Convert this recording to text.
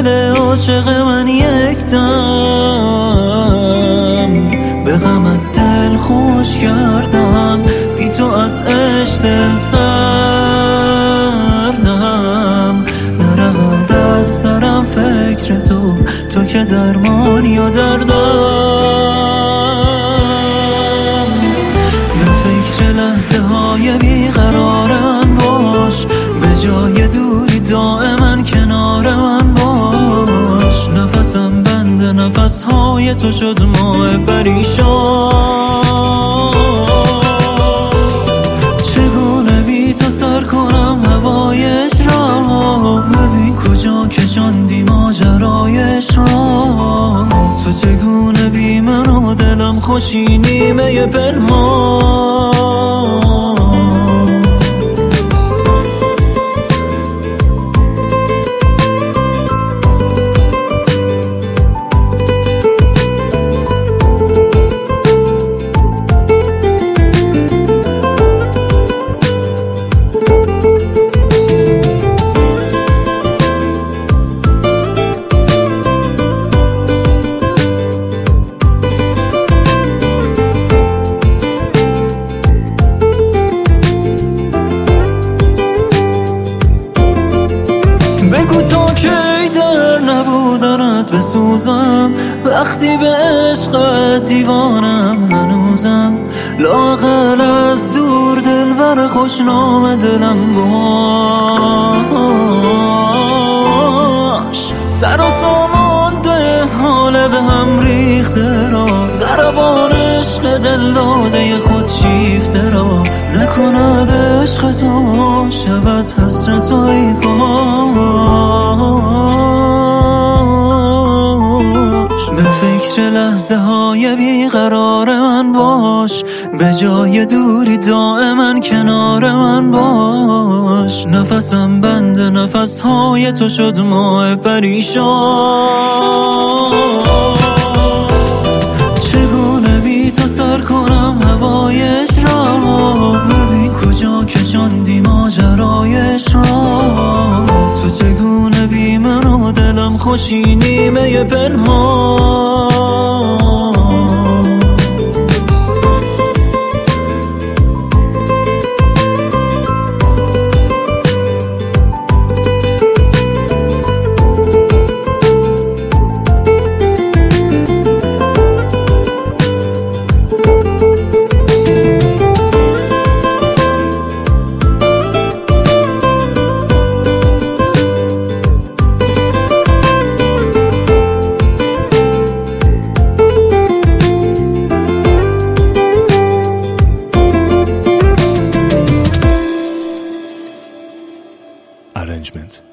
دل عاشق من یک دم به غمت دل خوش کردم، بی تو از عشق دل سردم. نرود از سرم فکر تو که درمانی و دردم. به فکر لحظه های بیقرار من باش، به جای دوری دائما کنار من باش. نفسم بند نفس های تو شد ماه پریشان. چگونه بی تو سر کنم هوایش را، ببین کجا کشاندی ماجرایش را. تو چگونه بی من و دلم خوشی نیمه پنهان. بگو تا کی در نبودنت بسوزم، وقتی به عشقت دیوانم هنوزم. لااقل از دور دلبر خوشنام دلم باش. سر و سامان ده حال به هم ریخته را، ضربان عشق دل داده خود شیفته را. نکند عشق تو شود حسرت و ای کاش. به فکر لحظه های بیقرار من باش، به جای دوری دائما کنار من باش. نفسم بند نفس های تو شد ماه پریشان. چگونه بی تو سر کنم هوایش را، ببین کجا کشاندی ماجرایش را. تو چگونه بی من و دلم خوشی نیمه پنهان. Arrangement